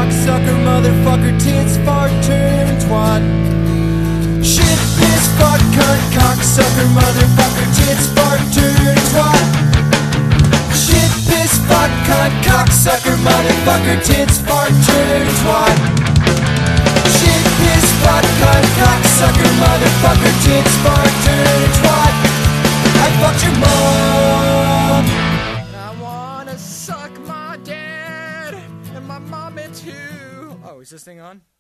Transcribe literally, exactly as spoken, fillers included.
cocksucker, motherfucker, tits, fart, turd, and twat. Shit, piss, fuck, cunt, cocksucker, motherfucker, tits, fart, turd, and twat. Shit, piss, fuck, cunt, cocksucker, motherfucker, tits, fart, turd, and twat. Shit, piss, fuck, cunt, cocksucker, motherfucker, tits, fart, turd, and twat. I fucked your mom. I wanna suck my dad and my mama too. Oh, is this thing on?